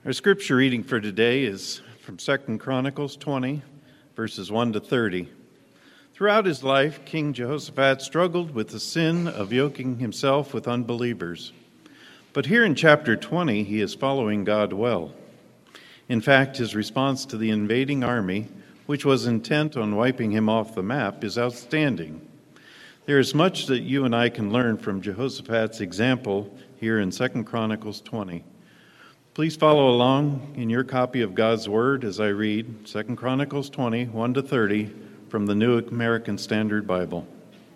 Our scripture reading for today is from 2 Chronicles 20, verses 1 to 30. Throughout his life, King Jehoshaphat struggled with the sin of yoking himself with unbelievers. But here in chapter 20, he is following God well. In fact, his response to the invading army, which was intent on wiping him off the map, is outstanding. There is much that you and I can learn from Jehoshaphat's example here in 2 Chronicles 20. Please follow along in your copy of God's Word as I read 2 Chronicles 20, 1 to 30 from the New American Standard Bible.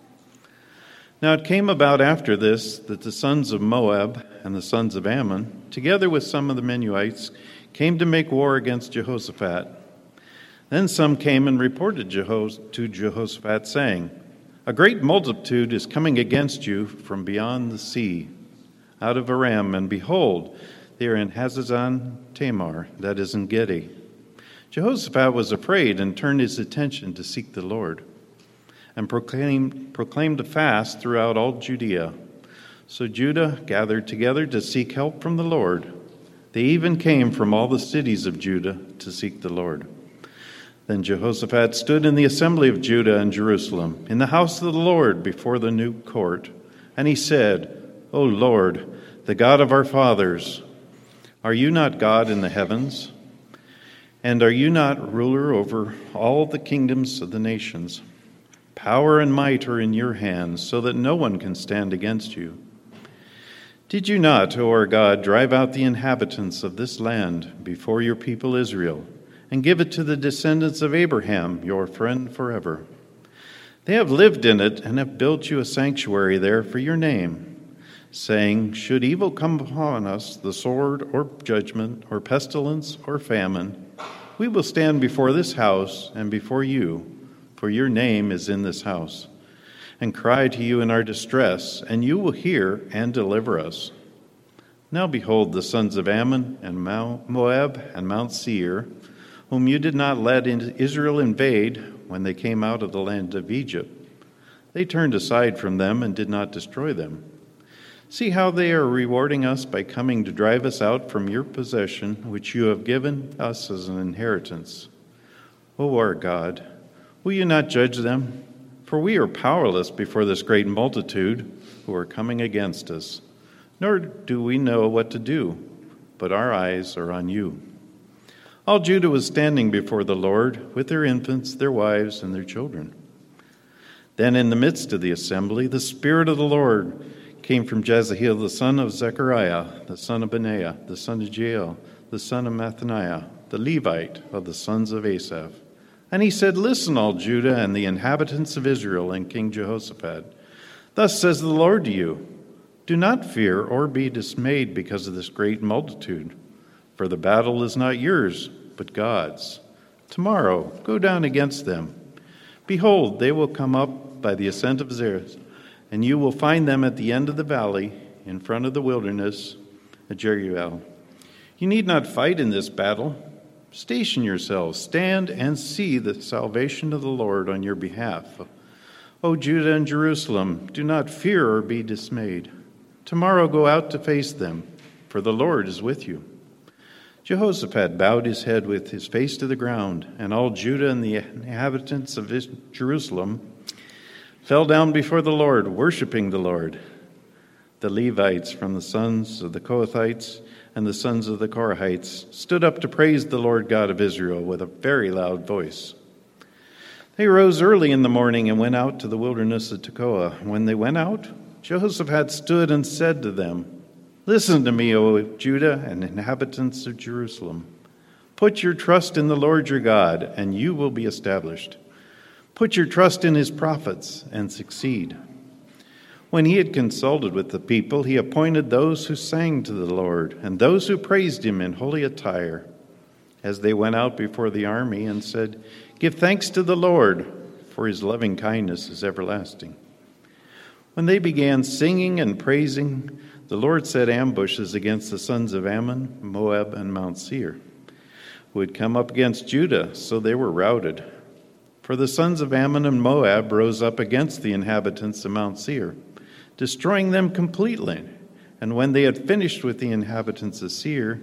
Now it came about after this that the sons of Moab and the sons of Ammon, together with some of the Meunites, came to make war against Jehoshaphat. Then some came and reported to Jehoshaphat, saying, "A great multitude is coming against you from beyond the sea, out of Aram, and behold, they are in Hazazon Tamar, that is in Gedi." Jehoshaphat was afraid and turned his attention to seek the Lord, and proclaimed a fast throughout all Judea. So Judah gathered together to seek help from the Lord. They even came from all the cities of Judah to seek the Lord. Then Jehoshaphat stood in the assembly of Judah and Jerusalem, in the house of the Lord before the new court, and he said, "O Lord, the God of our fathers, are you not God in the heavens? And are you not ruler over all the kingdoms of the nations? Power and might are in your hands, so that no one can stand against you. Did you not, O our God, drive out the inhabitants of this land before your people Israel, and give it to the descendants of Abraham, your friend forever? They have lived in it and have built you a sanctuary there for your name, saying, should evil come upon us, the sword or judgment or pestilence or famine, we will stand before this house and before you, for your name is in this house, and cry to you in our distress, and you will hear and deliver us. Now behold, the sons of Ammon and Moab and Mount Seir, whom you did not let Israel invade when they came out of the land of Egypt, they turned aside from them and did not destroy them. See how they are rewarding us by coming to drive us out from your possession, which you have given us as an inheritance. O our God, will you not judge them? For we are powerless before this great multitude who are coming against us, nor do we know what to do, but our eyes are on you." All Judah was standing before the Lord with their infants, their wives, and their children. Then in the midst of the assembly, the Spirit of the Lord came from Jezahiel, the son of Zechariah, the son of Benaiah, the son of Jael, the son of Mathaniah, the Levite of the sons of Asaph. And he said, "Listen, all Judah and the inhabitants of Israel and King Jehoshaphat. Thus says the Lord to you, do not fear or be dismayed because of this great multitude, for the battle is not yours, but God's. Tomorrow go down against them. Behold, they will come up by the ascent of Zeres, and you will find them at the end of the valley, in front of the wilderness at Jeruel. You need not fight in this battle. Station yourselves, stand and see the salvation of the Lord on your behalf. O Judah and Jerusalem, do not fear or be dismayed. Tomorrow go out to face them, for the Lord is with you." Jehoshaphat bowed his head with his face to the ground, and all Judah and the inhabitants of Jerusalem fell down before the Lord, worshiping the Lord. The Levites from the sons of the Kohathites and the sons of the Korahites stood up to praise the Lord God of Israel with a very loud voice. They rose early in the morning and went out to the wilderness of Tekoa. When they went out, Jehoshaphat stood and said to them, "Listen to me, O Judah and inhabitants of Jerusalem. Put your trust in the Lord your God, and you will be established. Put your trust in his prophets and succeed." When he had consulted with the people, he appointed those who sang to the Lord and those who praised him in holy attire, as they went out before the army and said, "Give thanks to the Lord, for his loving kindness is everlasting." When they began singing and praising, the Lord set ambushes against the sons of Ammon, Moab, and Mount Seir, who had come up against Judah, so they were routed. For the sons of Ammon and Moab rose up against the inhabitants of Mount Seir, destroying them completely. And when they had finished with the inhabitants of Seir,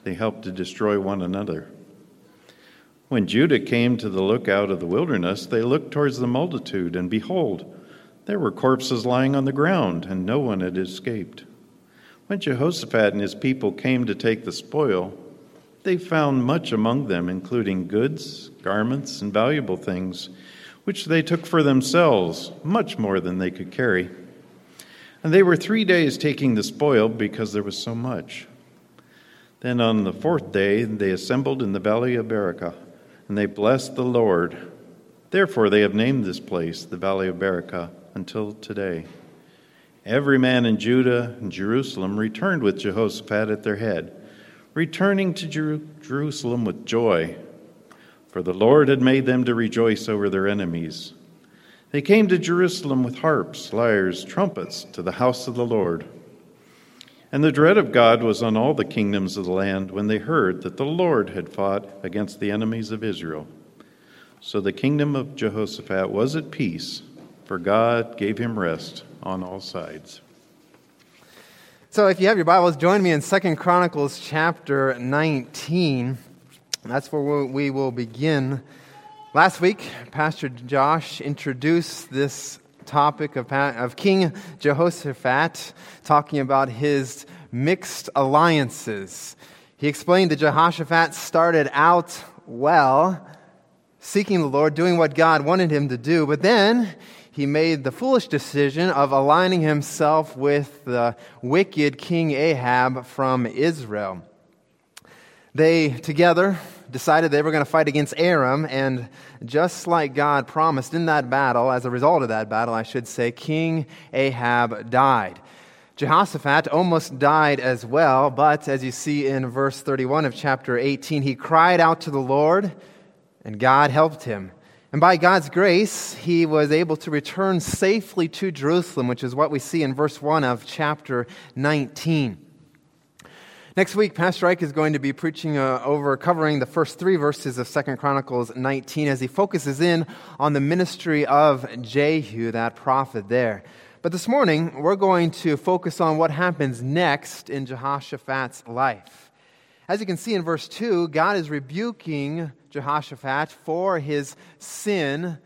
they helped to destroy one another. When Judah came to the lookout of the wilderness, they looked towards the multitude, and behold, there were corpses lying on the ground, and no one had escaped. When Jehoshaphat and his people came to take the spoil, they found much among them, including goods, garments, and valuable things, which they took for themselves, much more than they could carry. And they were 3 days taking the spoil because there was so much. Then on the 4th day they assembled in the valley of Berachah, and they blessed the Lord. Therefore they have named this place the Valley of Berachah until today. Every man in Judah and Jerusalem returned with Jehoshaphat at their head, returning to Jerusalem with joy, for the Lord had made them to rejoice over their enemies. They came to Jerusalem with harps, lyres, trumpets, to the house of the Lord. And the dread of God was on all the kingdoms of the land when they heard that the Lord had fought against the enemies of Israel. So the kingdom of Jehoshaphat was at peace, for God gave him rest on all sides. So if you have your Bibles, join me in 2 Chronicles chapter 19. That's where we will begin. Last week, Pastor Josh introduced this topic of King Jehoshaphat, talking about his mixed alliances. He explained that Jehoshaphat started out well, seeking the Lord, doing what God wanted him to do, but then he made the foolish decision of aligning himself with the wicked King Ahab from Israel. They together decided they were going to fight against Aram, and just like God promised in that battle, as a result of that battle, I should say, King Ahab died. Jehoshaphat almost died as well, but as you see in verse 31 of chapter 18, he cried out to the Lord, and God helped him. And by God's grace, he was able to return safely to Jerusalem, which is what we see in verse 1 of chapter 19. Next week, Pastor Ike is going to be preaching covering the first 3 verses of 2 Chronicles 19 as he focuses in on the ministry of Jehu, that prophet there. But this morning, we're going to focus on what happens next in Jehoshaphat's life. As you can see in verse 2, God is rebuking Jehoshaphat for his sin,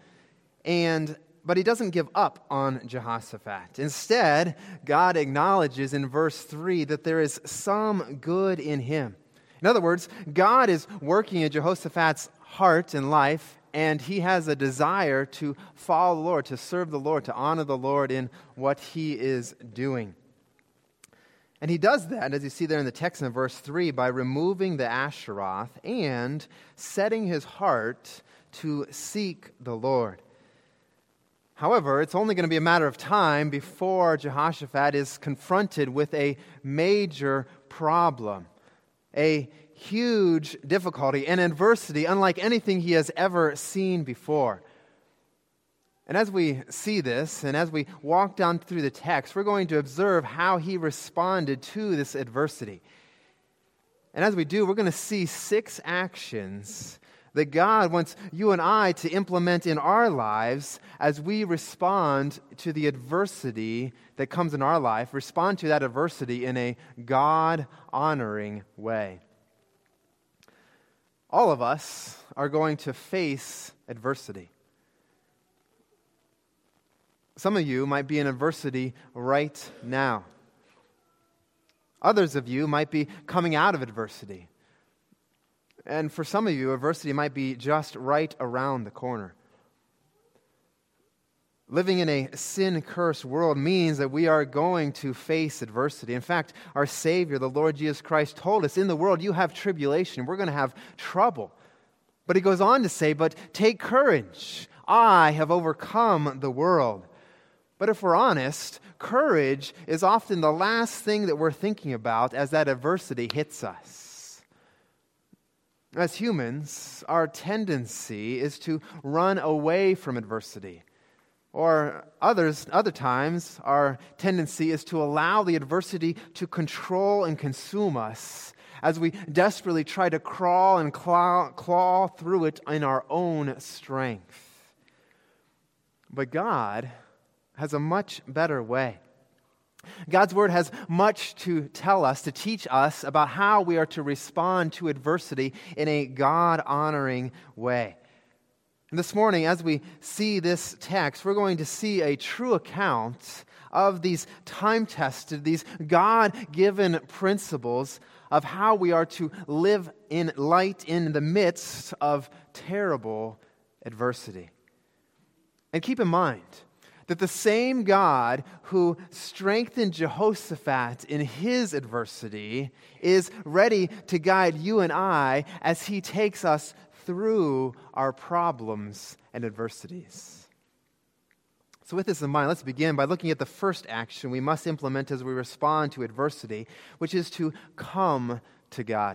but he doesn't give up on Jehoshaphat. Instead, God acknowledges in verse 3 that there is some good in him. In other words, God is working in Jehoshaphat's heart and life, and he has a desire to follow the Lord, to serve the Lord, to honor the Lord in what he is doing. And he does that, as you see there in the text in verse 3, by removing the Asheroth and setting his heart to seek the Lord. However, it's only going to be a matter of time before Jehoshaphat is confronted with a major problem, a huge difficulty, an adversity unlike anything he has ever seen before. And as we see this, and as we walk down through the text, we're going to observe how he responded to this adversity. And as we do, we're going to see 6 actions that God wants you and I to implement in our lives as we respond to the adversity that comes in our life, respond to that adversity in a God-honoring way. All of us are going to face adversity. Some of you might be in adversity right now. Others of you might be coming out of adversity. And for some of you, adversity might be just right around the corner. Living in a sin-cursed world means that we are going to face adversity. In fact, our Savior, the Lord Jesus Christ, told us, in the world you have tribulation. We're going to have trouble. But he goes on to say, but take courage. I have overcome the world. But if we're honest, courage is often the last thing that we're thinking about as that adversity hits us. As humans, our tendency is to run away from adversity. Or other times, our tendency is to allow the adversity to control and consume us as we desperately try to crawl and claw through it in our own strength. But God has a much better way. God's Word has much to tell us, to teach us about how we are to respond to adversity in a God-honoring way. And this morning, as we see this text, we're going to see a true account of these time-tested, these God-given principles of how we are to live in light in the midst of terrible adversity. And keep in mind that the same God who strengthened Jehoshaphat in his adversity is ready to guide you and I as he takes us through our problems and adversities. So with this in mind, let's begin by looking at the first action we must implement as we respond to adversity, which is to come to God.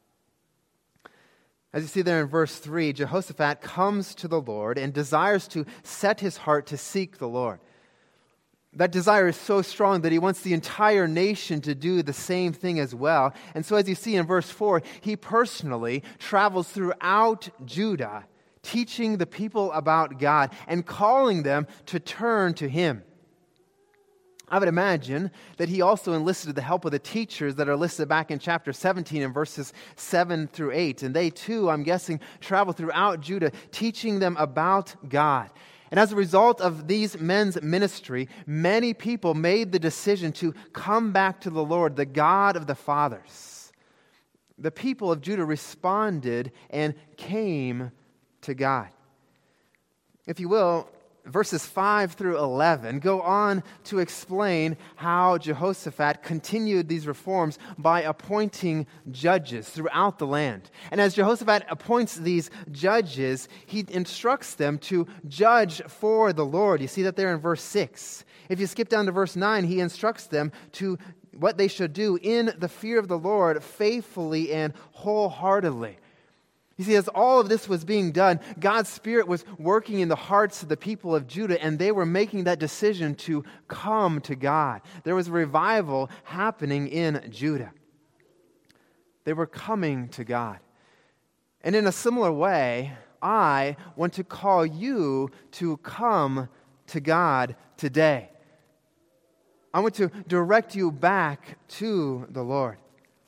As you see there in verse 3, Jehoshaphat comes to the Lord and desires to set his heart to seek the Lord. That desire is so strong that he wants the entire nation to do the same thing as well. And so as you see in verse 4, he personally travels throughout Judah, teaching the people about God and calling them to turn to him. I would imagine that he also enlisted the help of the teachers that are listed back in chapter 17 in verses 7 through 8. And they too, I'm guessing, traveled throughout Judah, teaching them about God. And as a result of these men's ministry, many people made the decision to come back to the Lord, the God of the fathers. The people of Judah responded and came to God. If you will, verses 5 through 11 go on to explain how Jehoshaphat continued these reforms by appointing judges throughout the land. And as Jehoshaphat appoints these judges, he instructs them to judge for the Lord. You see that there in verse 6. If you skip down to verse 9, he instructs them to what they should do in the fear of the Lord faithfully and wholeheartedly. You see, as all of this was being done, God's Spirit was working in the hearts of the people of Judah, and they were making that decision to come to God. There was a revival happening in Judah. They were coming to God. And in a similar way, I want to call you to come to God today. I want to direct you back to the Lord.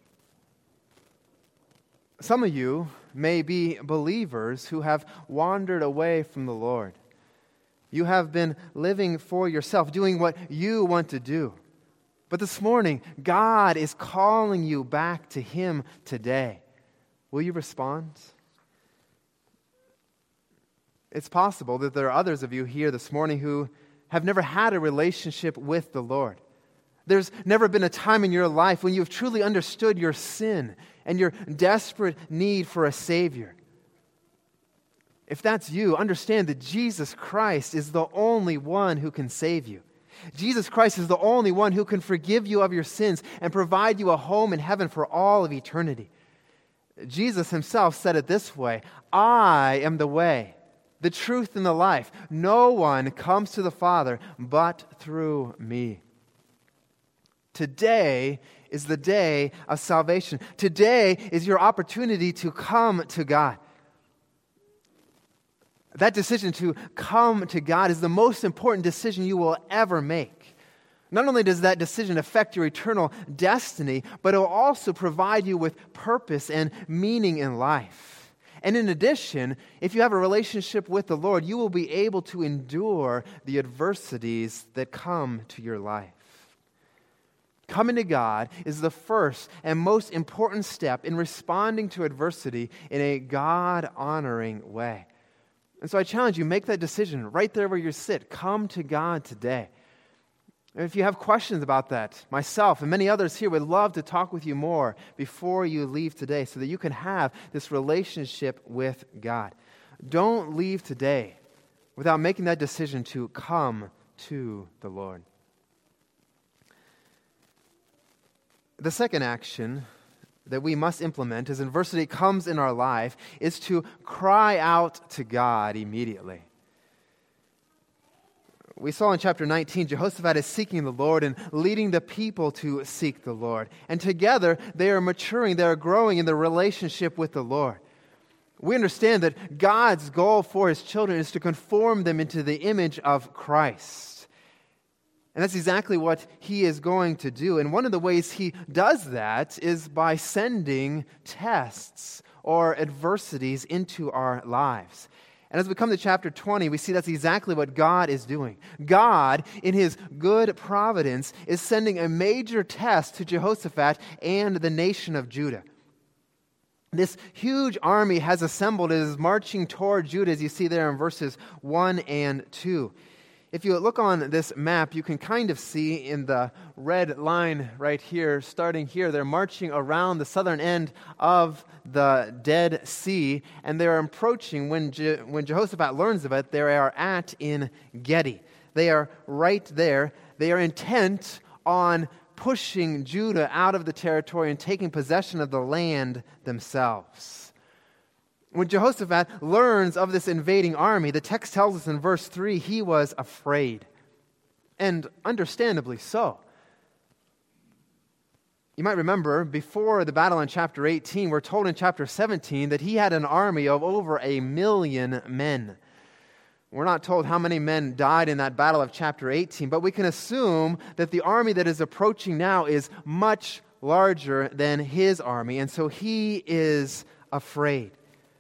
Some of you may be believers who have wandered away from the Lord. You have been living for yourself, doing what you want to do. But this morning, God is calling you back to Him today. Will you respond? It's possible that there are others of you here this morning who have never had a relationship with the Lord. There's never been a time in your life when you've truly understood your sin and your desperate need for a Savior. If that's you, understand that Jesus Christ is the only one who can save you. Jesus Christ is the only one who can forgive you of your sins and provide you a home in heaven for all of eternity. Jesus Himself said it this way, "I am the way, the truth, and the life. No one comes to the Father but through me." Today is the day of salvation. Today is your opportunity to come to God. That decision to come to God is the most important decision you will ever make. Not only does that decision affect your eternal destiny, but it will also provide you with purpose and meaning in life. And in addition, if you have a relationship with the Lord, you will be able to endure the adversities that come to your life. Coming to God is the first and most important step in responding to adversity in a God-honoring way. And so I challenge you, make that decision right there where you sit. Come to God today. And if you have questions about that, myself and many others here would love to talk with you more before you leave today so that you can have this relationship with God. Don't leave today without making that decision to come to the Lord. The second action that we must implement as adversity comes in our life is to cry out to God immediately. We saw in chapter 19, Jehoshaphat is seeking the Lord and leading the people to seek the Lord. And together, they are maturing, they are growing in their relationship with the Lord. We understand that God's goal for His children is to conform them into the image of Christ. And that's exactly what he is going to do. And one of the ways he does that is by sending tests or adversities into our lives. And as we come to chapter 20, we see that's exactly what God is doing. God, in his good providence, is sending a major test to Jehoshaphat and the nation of Judah. This huge army has assembled and is marching toward Judah, as you see there in verses 1 and 2. If you look on this map, you can kind of see in the red line right here, starting here, they're marching around the southern end of the Dead Sea, and they're approaching, when Jehoshaphat learns of it, they are at En Gedi. They are right there. They are intent on pushing Judah out of the territory and taking possession of the land themselves. When Jehoshaphat learns of this invading army, the text tells us in verse 3, he was afraid. And understandably so. You might remember, before the battle in chapter 18, we're told in chapter 17 that he had an army of over 1 million men. We're not told how many men died in that battle of chapter 18, but we can assume that the army that is approaching now is much larger than his army, and so he is afraid.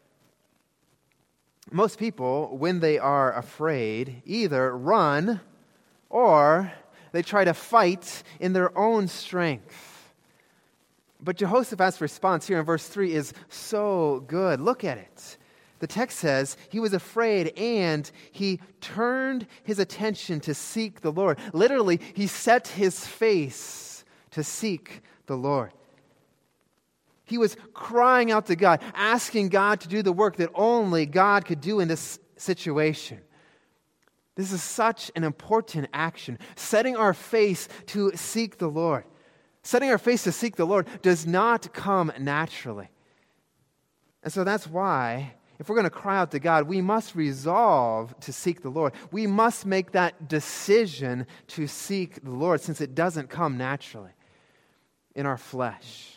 Most people, when they are afraid, either run or they try to fight in their own strength. But Jehoshaphat's response here in verse 3 is so good. Look at it. The text says he was afraid and he turned his attention to seek the Lord. Literally, he set his face to seek the Lord. He was crying out to God, asking God to do the work that only God could do in this situation. This is such an important action. Setting our face to seek the Lord. Setting our face to seek the Lord does not come naturally. And so that's why, if we're going to cry out to God, we must resolve to seek the Lord. We must make that decision to seek the Lord, since it doesn't come naturally in our flesh.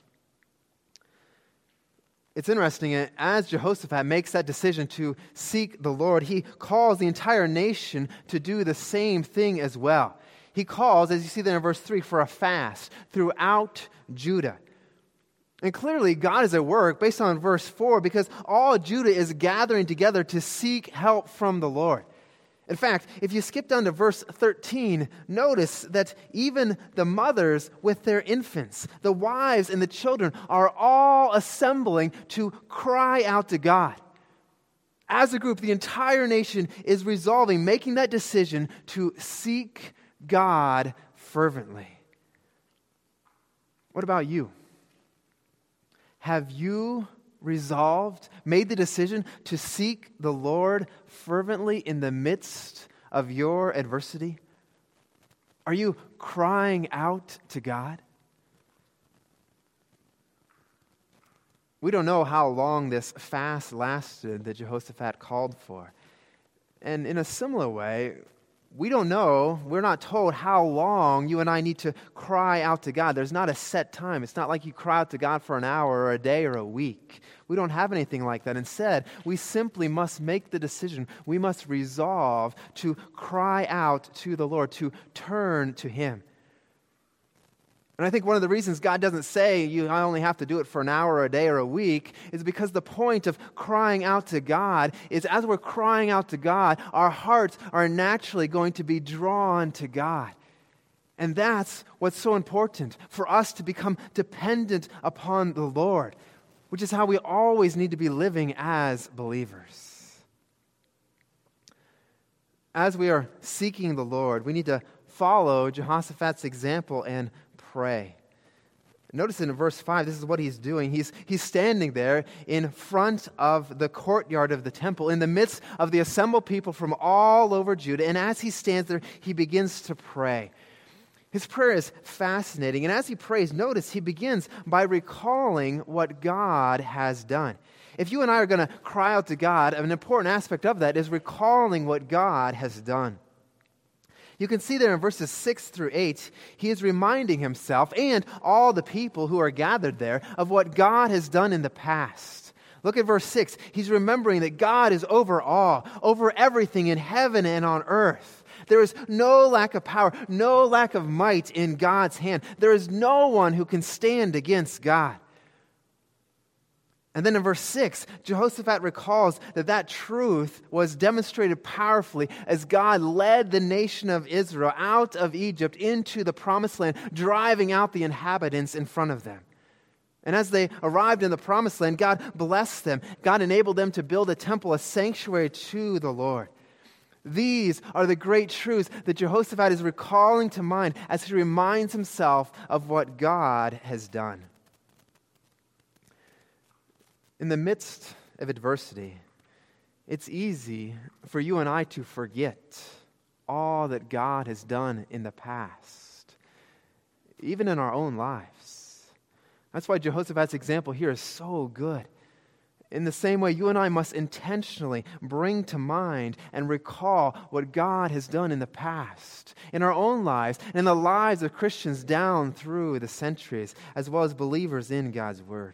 It's interesting, as Jehoshaphat makes that decision to seek the Lord, he calls the entire nation to do the same thing as well. He calls, as you see there in verse 3, for a fast throughout Judah. And clearly, God is at work based on verse 4, because all Judah is gathering together to seek help from the Lord. In fact, if you skip down to verse 13, notice that even the mothers with their infants, the wives and the children, are all assembling to cry out to God. As a group, the entire nation is resolving, making that decision to seek God fervently. What about you? Have you resolved, made the decision to seek the Lord fervently in the midst of your adversity? Are you crying out to God? We don't know how long this fast lasted that Jehoshaphat called for. And in a similar way, we don't know, we're not told how long you and I need to cry out to God. There's not a set time. It's not like you cry out to God for an hour or a day or a week. We don't have anything like that. Instead, we simply must make the decision. We must resolve to cry out to the Lord, to turn to Him. And I think one of the reasons God doesn't say you only have to do it for an hour or a day or a week is because the point of crying out to God is, as we're crying out to God, our hearts are naturally going to be drawn to God. And that's what's so important, for us to become dependent upon the Lord, which is how we always need to be living as believers. As we are seeking the Lord, we need to follow Jehoshaphat's example and pray. Notice in verse 5, this is what he's doing. He's standing there in front of the courtyard of the temple, in the midst of the assembled people from all over Judah. And as he stands there, he begins to pray. His prayer is fascinating. And as he prays, notice he begins by recalling what God has done. If you and I are going to cry out to God, an important aspect of that is recalling what God has done. You can see there in verses 6 through 8, he is reminding himself and all the people who are gathered there of what God has done in the past. Look at verse 6. He's remembering that God is over all, over everything in heaven and on earth. There is no lack of power, no lack of might in God's hand. There is no one who can stand against God. And then in verse 6, Jehoshaphat recalls that truth was demonstrated powerfully as God led the nation of Israel out of Egypt into the promised land, driving out the inhabitants in front of them. And as they arrived in the promised land, God blessed them. God enabled them to build a temple, a sanctuary to the Lord. These are the great truths that Jehoshaphat is recalling to mind as he reminds himself of what God has done. In the midst of adversity, it's easy for you and I to forget all that God has done in the past, even in our own lives. That's why Jehoshaphat's example here is so good. In the same way, you and I must intentionally bring to mind and recall what God has done in the past, in our own lives, and in the lives of Christians down through the centuries, as well as believers in God's Word.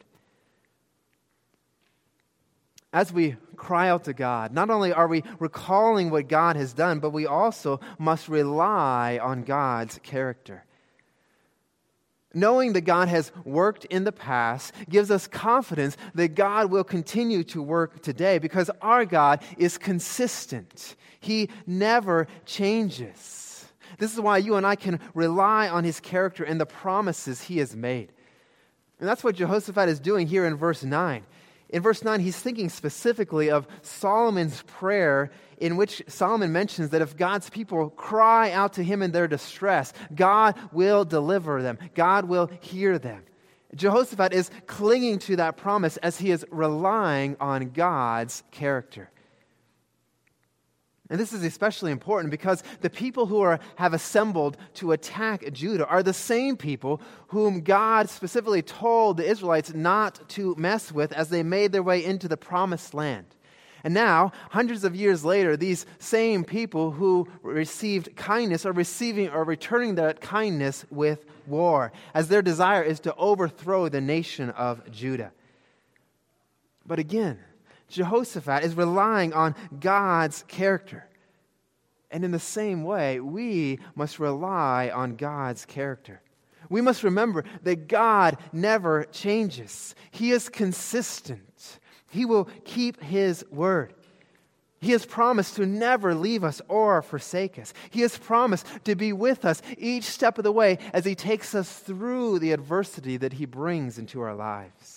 As we cry out to God, not only are we recalling what God has done, but we also must rely on God's character. Knowing that God has worked in the past gives us confidence that God will continue to work today because our God is consistent. He never changes. This is why you and I can rely on His character and the promises He has made. And that's what Jehoshaphat is doing here in verse 9. In verse 9, he's thinking specifically of Solomon's prayer, in which Solomon mentions that if God's people cry out to him in their distress, God will deliver them. God will hear them. Jehoshaphat is clinging to that promise as he is relying on God's character. And this is especially important because the people who have assembled to attack Judah are the same people whom God specifically told the Israelites not to mess with as they made their way into the promised land. And now, hundreds of years later, these same people who received kindness are returning that kindness with war, as their desire is to overthrow the nation of Judah. But again, Jehoshaphat is relying on God's character. And in the same way, we must rely on God's character. We must remember that God never changes. He is consistent. He will keep His word. He has promised to never leave us or forsake us. He has promised to be with us each step of the way as He takes us through the adversity that He brings into our lives.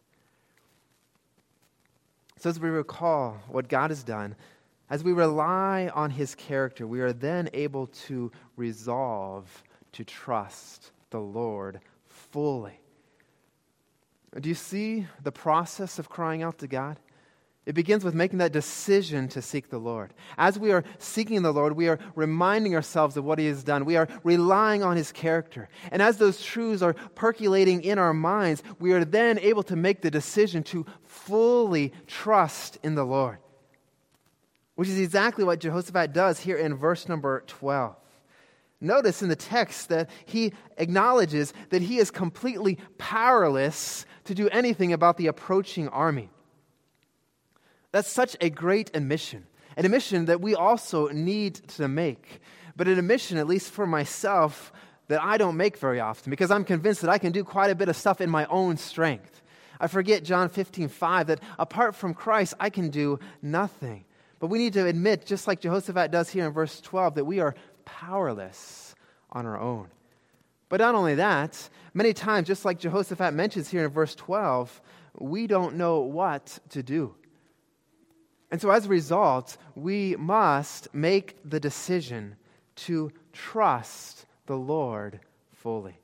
So as we recall what God has done, as we rely on His character, we are then able to resolve to trust the Lord fully. Do you see the process of crying out to God? It begins with making that decision to seek the Lord. As we are seeking the Lord, we are reminding ourselves of what He has done. We are relying on His character. And as those truths are percolating in our minds, we are then able to make the decision to fully trust in the Lord, which is exactly what Jehoshaphat does here in verse number 12. Notice in the text that he acknowledges that he is completely powerless to do anything about the approaching army. That's such a great admission, an admission that we also need to make, but an admission, at least for myself, that I don't make very often because I'm convinced that I can do quite a bit of stuff in my own strength. I forget John 15:5, that apart from Christ, I can do nothing. But we need to admit, just like Jehoshaphat does here in verse 12, that we are powerless on our own. But not only that, many times, just like Jehoshaphat mentions here in verse 12, we don't know what to do. And so as a result, we must make the decision to trust the Lord fully.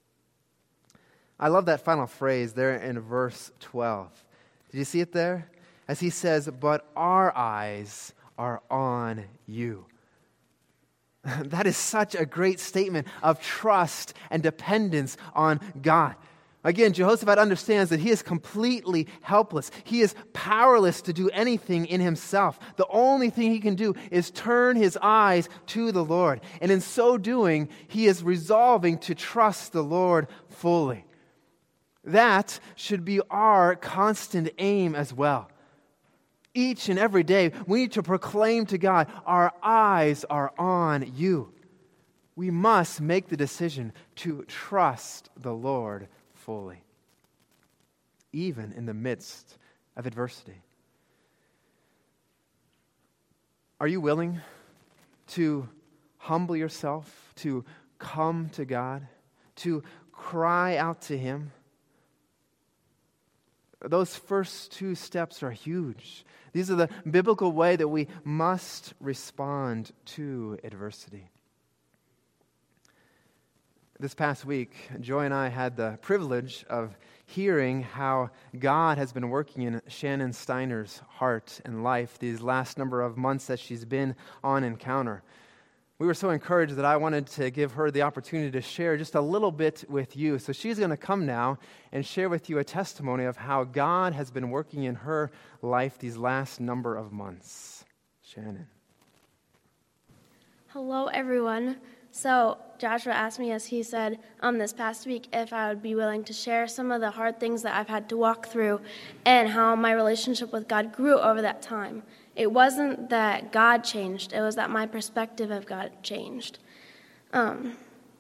I love that final phrase there in verse 12. Did you see it there? As he says, "But our eyes are on you." That is such a great statement of trust and dependence on God. Again, Jehoshaphat understands that he is completely helpless. He is powerless to do anything in himself. The only thing he can do is turn his eyes to the Lord. And in so doing, he is resolving to trust the Lord fully. That should be our constant aim as well. Each and every day, we need to proclaim to God, our eyes are on you. We must make the decision to trust the Lord fully, even in the midst of adversity. Are you willing to humble yourself, to come to God, to cry out to Him? Those first two steps are huge. These are the biblical way that we must respond to adversity. This past week, Joy and I had the privilege of hearing how God has been working in Shannon Steiner's heart and life these last number of months that she's been on Encounter. We were so encouraged that I wanted to give her the opportunity to share just a little bit with you. So she's going to come now and share with you a testimony of how God has been working in her life these last number of months. Shannon. Hello, everyone. So Joshua asked me, as he said this past week, if I would be willing to share some of the hard things that I've had to walk through and how my relationship with God grew over that time. It wasn't that God changed, it was that my perspective of God changed. There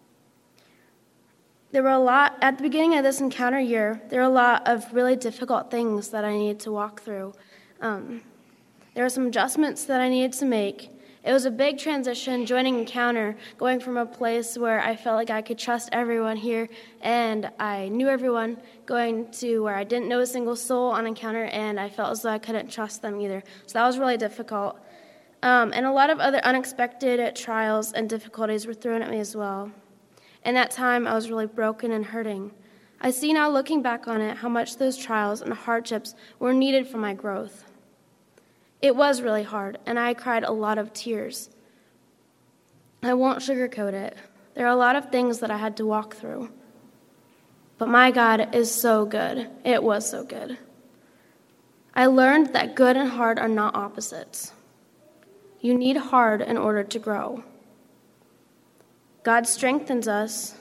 were a lot, at the beginning of this Encounter year, there were a lot of really difficult things that I needed to walk through. There were some adjustments that I needed to make. It was a big transition, joining Encounter, going from a place where I felt like I could trust everyone here and I knew everyone, going to where I didn't know a single soul on Encounter and I felt as though I couldn't trust them either. So that was really difficult. And a lot of other unexpected trials and difficulties were thrown at me as well. In that time, I was really broken and hurting. I see now, looking back on it, how much those trials and hardships were needed for my growth. It was really hard, and I cried a lot of tears. I won't sugarcoat it. There are a lot of things that I had to walk through. But my God is so good. It was so good. I learned that good and hard are not opposites. You need hard in order to grow. God strengthens us.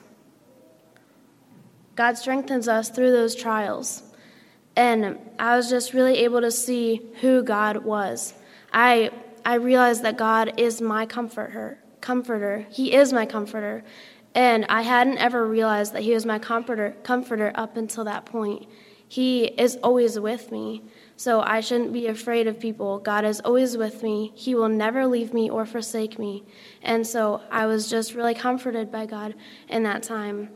God strengthens us through those trials. And I was just really able to see who God was. I realized that God is my comforter. He is my comforter. And I hadn't ever realized that He was my comforter up until that point. He is always with me. So I shouldn't be afraid of people. God is always with me. He will never leave me or forsake me. And so I was just really comforted by God in that time.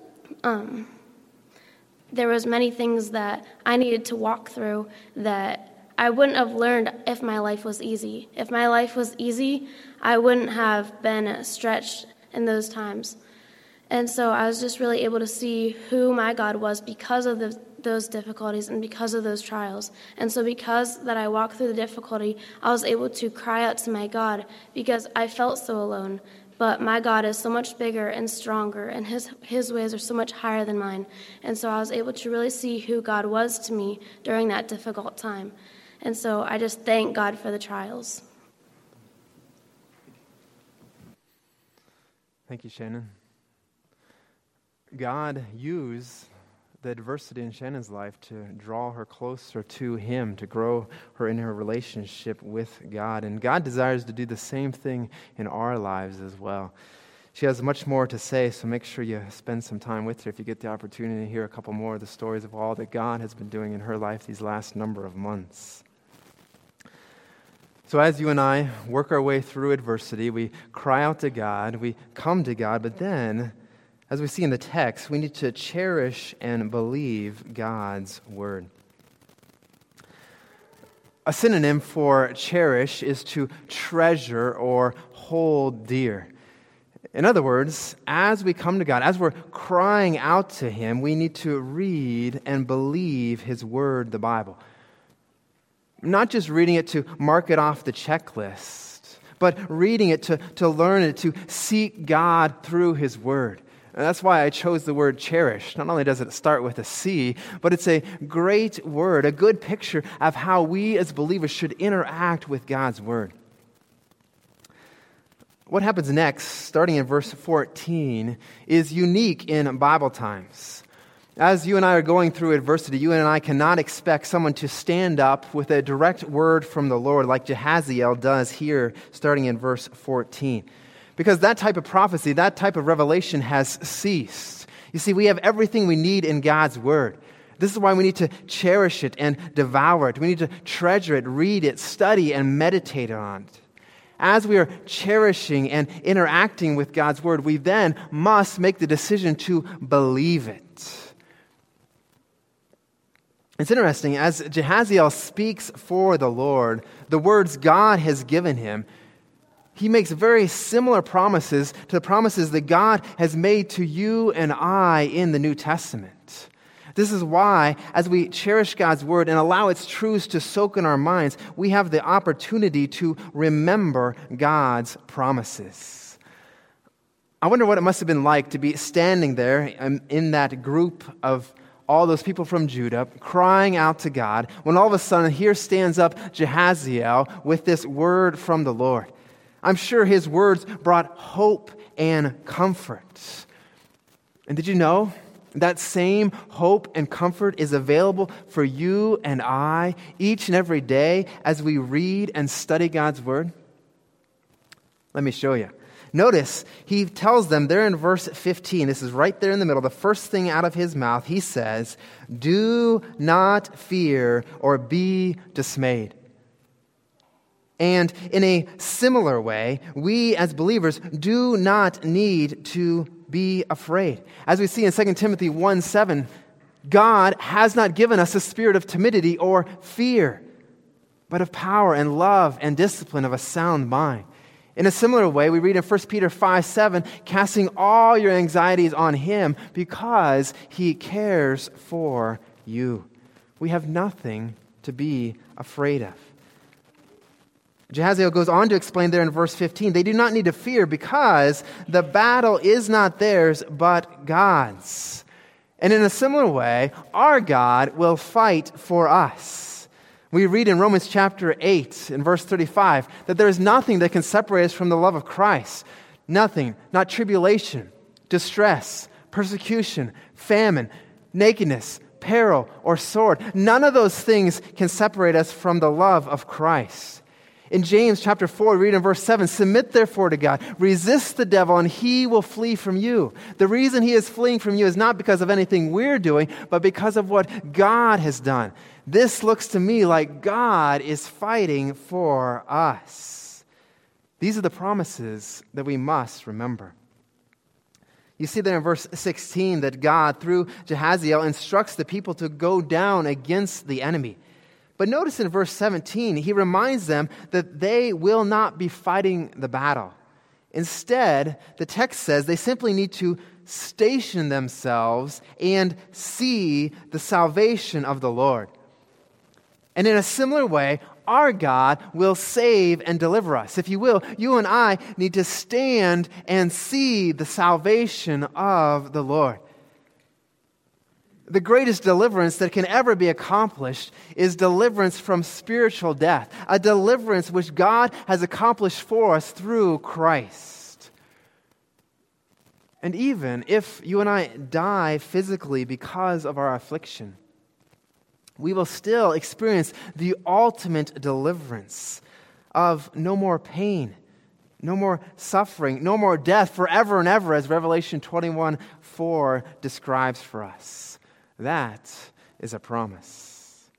There was many things that I needed to walk through that I wouldn't have learned if my life was easy. If my life was easy, I wouldn't have been stretched in those times. And so I was just really able to see who my God was because of those difficulties and because of those trials. And so because that I walked through the difficulty, I was able to cry out to my God because I felt so alone. But my God is so much bigger and stronger, and his ways are so much higher than mine. And so I was able to really see who God was to me during that difficult time. And so I just thank God for the trials. Thank you, Shannon. God used the adversity in Shannon's life to draw her closer to Him, to grow her in her relationship with God. And God desires to do the same thing in our lives as well. She has much more to say, so make sure you spend some time with her if you get the opportunity to hear a couple more of the stories of all that God has been doing in her life these last number of months. So as you and I work our way through adversity, we cry out to God, we come to God, but then, as we see in the text, we need to cherish and believe God's word. A synonym for cherish is to treasure or hold dear. In other words, as we come to God, as we're crying out to Him, we need to read and believe His word, the Bible. Not just reading it to mark it off the checklist, but reading it to learn it, to seek God through His word. And that's why I chose the word cherish. Not only does it start with a C, but it's a great word, a good picture of how we as believers should interact with God's word. What happens next, starting in verse 14, is unique in Bible times. As you and I are going through adversity, you and I cannot expect someone to stand up with a direct word from the Lord like Jehaziel does here, starting in verse 14. Because that type of prophecy, that type of revelation has ceased. You see, we have everything we need in God's Word. This is why we need to cherish it and devour it. We need to treasure it, read it, study, and meditate on it. As we are cherishing and interacting with God's Word, we then must make the decision to believe it. It's interesting, as Jehaziel speaks for the Lord, the words God has given him, he makes very similar promises to the promises that God has made to you and I in the New Testament. This is why, as we cherish God's Word and allow its truths to soak in our minds, we have the opportunity to remember God's promises. I wonder what it must have been like to be standing there in that group of all those people from Judah crying out to God, when all of a sudden here stands up Jehaziel with this word from the Lord. I'm sure his words brought hope and comfort. And did you know that same hope and comfort is available for you and I each and every day as we read and study God's Word? Let me show you. Notice, he tells them there in verse 15, this is right there in the middle, the first thing out of his mouth, he says, "Do not fear or be dismayed." And in a similar way, we as believers do not need to be afraid. As we see in 2 Timothy 1:7, God has not given us a spirit of timidity or fear, but of power and love and discipline of a sound mind. In a similar way, we read in 1 Peter 5:7, casting all your anxieties on him because he cares for you. We have nothing to be afraid of. Jehaziel goes on to explain there in verse 15, they do not need to fear because the battle is not theirs but God's. And in a similar way, our God will fight for us. We read in Romans chapter 8 in verse 35 that there is nothing that can separate us from the love of Christ. Nothing, not tribulation, distress, persecution, famine, nakedness, peril, or sword. None of those things can separate us from the love of Christ. In James chapter 4, we read in verse 7, "Submit therefore to God, resist the devil, and he will flee from you." The reason he is fleeing from you is not because of anything we're doing, but because of what God has done. This looks to me like God is fighting for us. These are the promises that we must remember. You see there in verse 16 that God, through Jehaziel, instructs the people to go down against the enemy. But notice in verse 17, he reminds them that they will not be fighting the battle. Instead, the text says they simply need to station themselves and see the salvation of the Lord. And in a similar way, our God will save and deliver us. If you will, you and I need to stand and see the salvation of the Lord. The greatest deliverance that can ever be accomplished is deliverance from spiritual death, a deliverance which God has accomplished for us through Christ. And even if you and I die physically because of our affliction, we will still experience the ultimate deliverance of no more pain, no more suffering, no more death forever and ever, as Revelation 21:4 describes for us. That is a promise.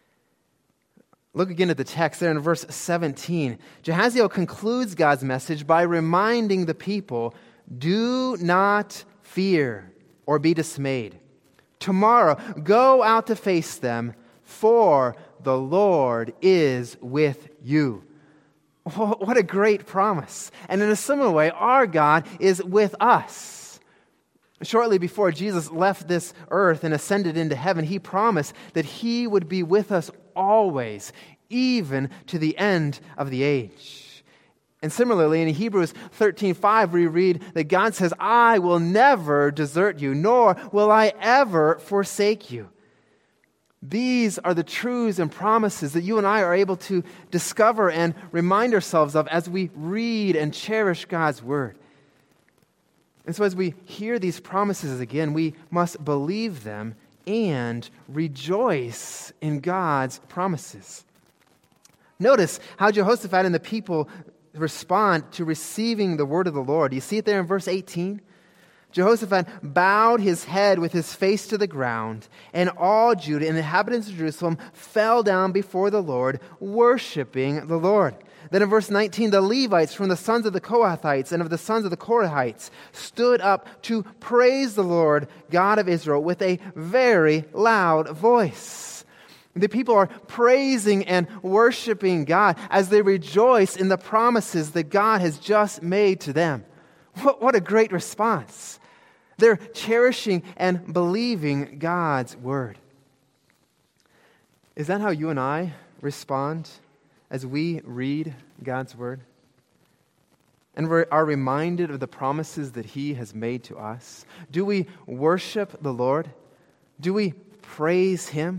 Look again at the text there in verse 17. Jehaziel concludes God's message by reminding the people, "Do not fear or be dismayed. Tomorrow, go out to face them, for the Lord is with you." What a great promise. And in a similar way, our God is with us. Shortly before Jesus left this earth and ascended into heaven, he promised that he would be with us always, even to the end of the age. And similarly, in Hebrews 13:5, we read that God says, "I will never desert you, nor will I ever forsake you." These are the truths and promises that you and I are able to discover and remind ourselves of as we read and cherish God's Word. And so as we hear these promises again, we must believe them and rejoice in God's promises. Notice how Jehoshaphat and the people respond to receiving the word of the Lord. You see it there in verse 18? Jehoshaphat bowed his head with his face to the ground, and all Judah and the inhabitants of Jerusalem fell down before the Lord, worshiping the Lord. Then in verse 19, the Levites from the sons of the Kohathites and of the sons of the Korahites stood up to praise the Lord, God of Israel, with a very loud voice. The people are praising and worshiping God as they rejoice in the promises that God has just made to them. What a great response. They're cherishing and believing God's word. Is that how you and I respond as we read God's word and are reminded of the promises that He has made to us? Do we worship the Lord? Do we praise Him?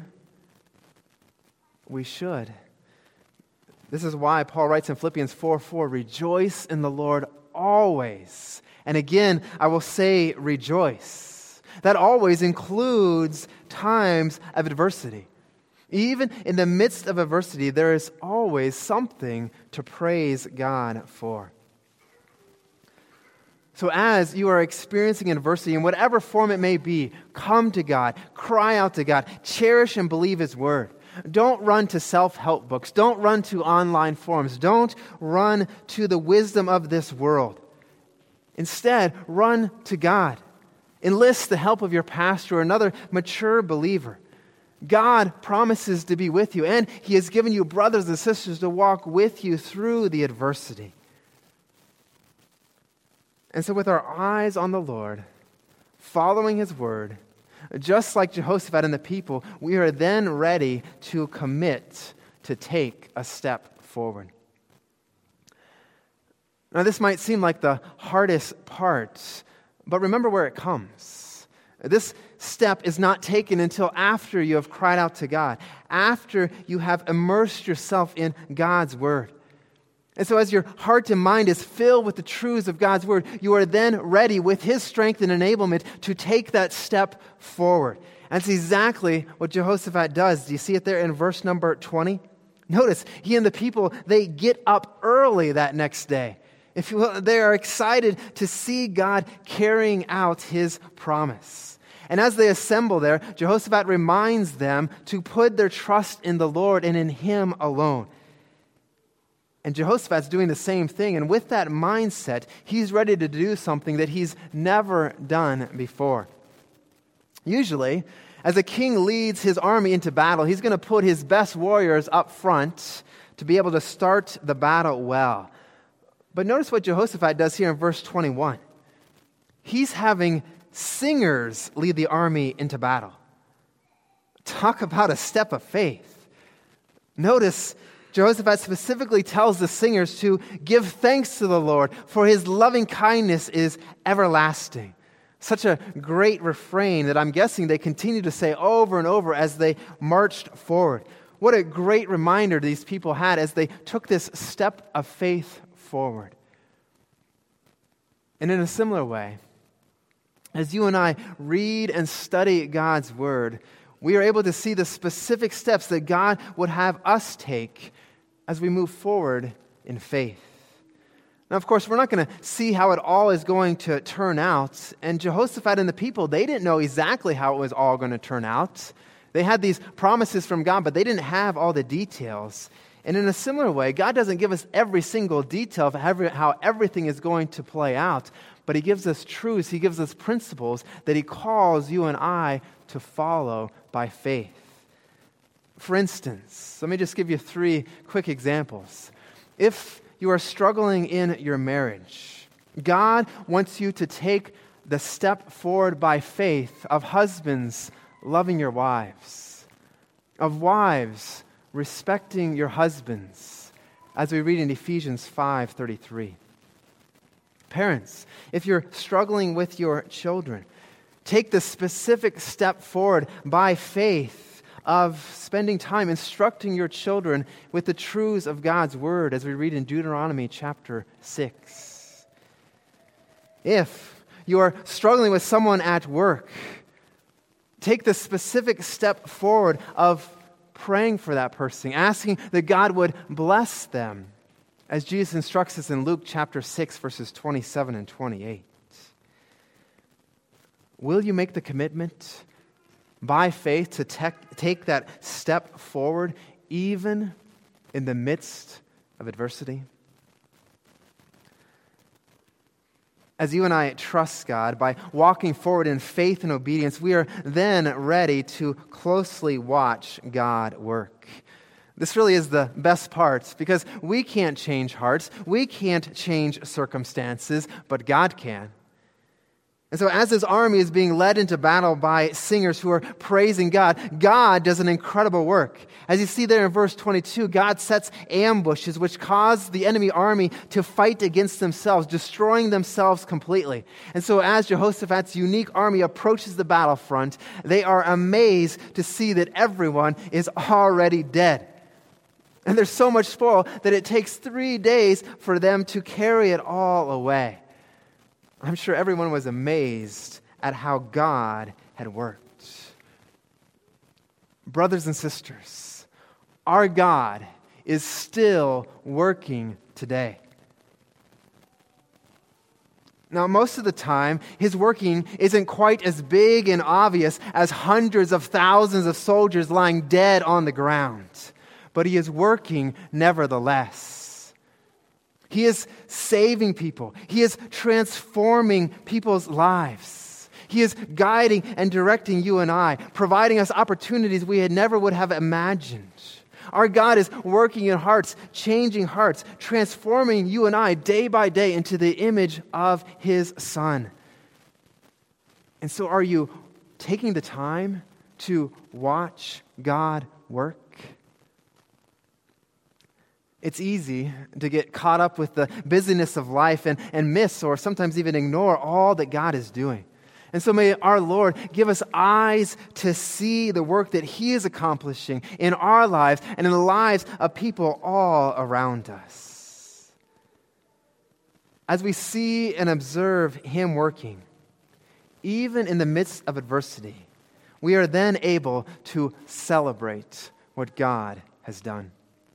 We should. This is why Paul writes in Philippians 4:4, rejoice in the Lord always. And again, I will say rejoice. That always includes times of adversity. Even in the midst of adversity, there is always something to praise God for. So as you are experiencing adversity in whatever form it may be, come to God, cry out to God, cherish and believe His word. Don't run to self-help books. Don't run to online forums. Don't run to the wisdom of this world. Instead, run to God. Enlist the help of your pastor or another mature believer. God promises to be with you, and He has given you brothers and sisters to walk with you through the adversity. And so with our eyes on the Lord, following His word, just like Jehoshaphat and the people, we are then ready to commit to take a step forward. Now, this might seem like the hardest part, but remember where it comes. This step is not taken until after you have cried out to God, after you have immersed yourself in God's word. And so as your heart and mind is filled with the truths of God's word, you are then ready with His strength and enablement to take that step forward. And that's exactly what Jehoshaphat does. Do you see it there in verse number 20? Notice, he and the people, they get up early that next day. If you will, they are excited to see God carrying out His promise. And as they assemble there, Jehoshaphat reminds them to put their trust in the Lord and in Him alone. And Jehoshaphat's doing the same thing. And with that mindset, he's ready to do something that he's never done before. Usually, as a king leads his army into battle, he's going to put his best warriors up front to be able to start the battle well. But notice what Jehoshaphat does here in verse 21. He's having singers lead the army into battle. Talk about a step of faith. Notice Jehoshaphat specifically tells the singers to give thanks to the Lord, for His loving kindness is everlasting. Such a great refrain that I'm guessing they continue to say over and over as they marched forward. What a great reminder these people had as they took this step of faith forward. And in a similar way, as you and I read and study God's word, we are able to see the specific steps that God would have us take as we move forward in faith. Now, of course, we're not going to see how it all is going to turn out. And Jehoshaphat and the people, they didn't know exactly how it was all going to turn out. They had these promises from God, but they didn't have all the details. And in a similar way, God doesn't give us every single detail of how everything is going to play out, but He gives us truths, He gives us principles that He calls you and I to follow by faith. For instance, let me just give you 3 quick examples. If you are struggling in your marriage, God wants you to take the step forward by faith of husbands loving your wives, of wives respecting your husbands, as we read in Ephesians 5:33. Parents, if you're struggling with your children, take the specific step forward by faith of spending time instructing your children with the truths of God's word, as we read in Deuteronomy chapter 6. If You are struggling with someone at work. Take the specific step forward of praying for that person, asking that God would bless them, as Jesus instructs us in Luke chapter 6, verses 27 and 28. Will you make the commitment by faith to take that step forward even in the midst of adversity? As you and I trust God by walking forward in faith and obedience, we are then ready to closely watch God work. This really is the best part because we can't change hearts, we can't change circumstances, but God can. And so as His army is being led into battle by singers who are praising God, God does an incredible work. As you see there in verse 22, God sets ambushes which cause the enemy army to fight against themselves, destroying themselves completely. And so as Jehoshaphat's unique army approaches the battlefront, they are amazed to see that everyone is already dead. And there's so much spoil that it takes 3 days for them to carry it all away. I'm sure everyone was amazed at how God had worked. Brothers and sisters, our God is still working today. Now, most of the time, His working isn't quite as big and obvious as hundreds of thousands of soldiers lying dead on the ground. But He is working nevertheless. He is saving people. He is transforming people's lives. He is guiding and directing you and I, providing us opportunities we never would have imagined. Our God is working in hearts, changing hearts, transforming you and I day by day into the image of His Son. And so are you taking the time to watch God work? It's easy to get caught up with the busyness of life and miss or sometimes even ignore all that God is doing. And so may our Lord give us eyes to see the work that He is accomplishing in our lives and in the lives of people all around us. As we see and observe Him working, even in the midst of adversity, we are then able to celebrate what God has done.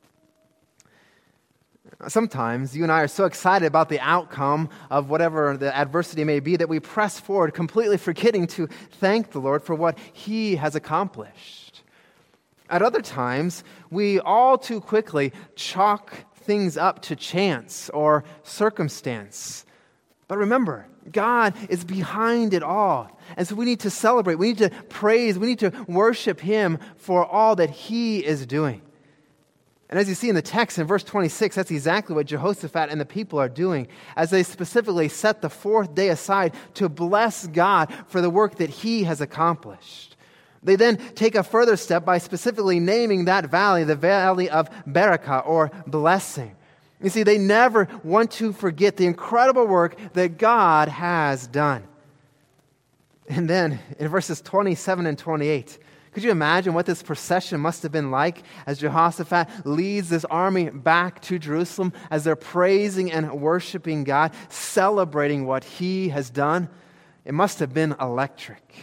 Sometimes you and I are so excited about the outcome of whatever the adversity may be that we press forward, completely forgetting to thank the Lord for what He has accomplished. At other times, we all too quickly chalk things up to chance or circumstance. But remember, God is behind it all. And so we need to celebrate, we need to praise, we need to worship Him for all that He is doing. And as you see in the text in verse 26, that's exactly what Jehoshaphat and the people are doing as they specifically set the fourth day aside to bless God for the work that He has accomplished. They then take a further step by specifically naming that valley the Valley of Barakah, or blessing. You see, they never want to forget the incredible work that God has done. And then in verses 27 and 28, could you imagine what this procession must have been like as Jehoshaphat leads this army back to Jerusalem as they're praising and worshiping God, celebrating what He has done? It must have been electric.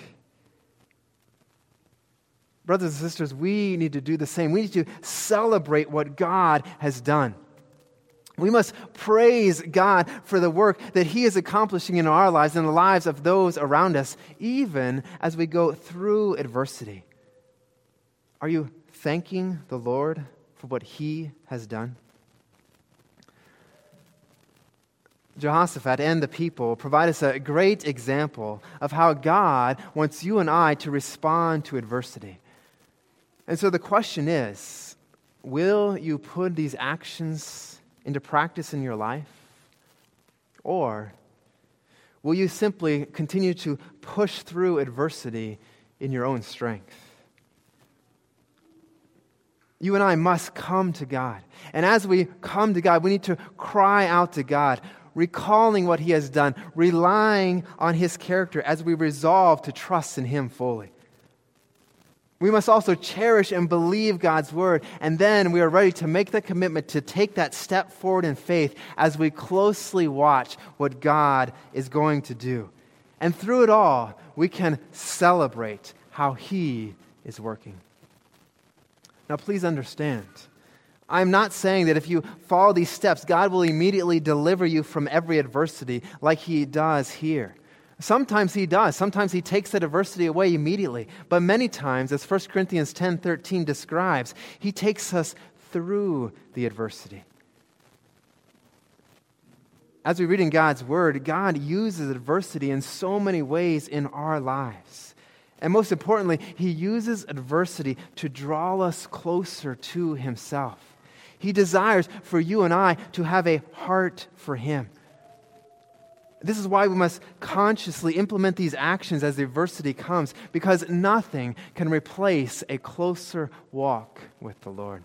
Brothers and sisters, we need to do the same. We need to celebrate what God has done. We must praise God for the work that He is accomplishing in our lives and the lives of those around us, even as we go through adversity. Are you thanking the Lord for what He has done? Jehoshaphat and the people provide us a great example of how God wants you and I to respond to adversity. And so the question is, will you put these actions into practice in your life? Or will you simply continue to push through adversity in your own strength? You and I must come to God. And as we come to God, we need to cry out to God, recalling what He has done, relying on His character as we resolve to trust in Him fully. We must also cherish and believe God's word, and then we are ready to make the commitment to take that step forward in faith as we closely watch what God is going to do. And through it all, we can celebrate how He is working. Now, please understand, I'm not saying that if you follow these steps, God will immediately deliver you from every adversity like He does here. Sometimes He does. Sometimes He takes that adversity away immediately. But many times, as 1 Corinthians 10:13 describes, He takes us through the adversity. As we read in God's Word, God uses adversity in so many ways in our lives. And most importantly, He uses adversity to draw us closer to Himself. He desires for you and I to have a heart for Him. This is why we must consciously implement these actions as the adversity comes, because nothing can replace a closer walk with the Lord.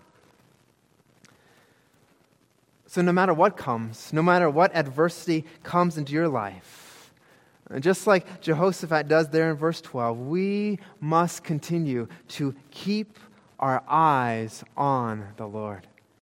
So no matter what comes, no matter what adversity comes into your life, just like Jehoshaphat does there in verse 12, we must continue to keep our eyes on the Lord.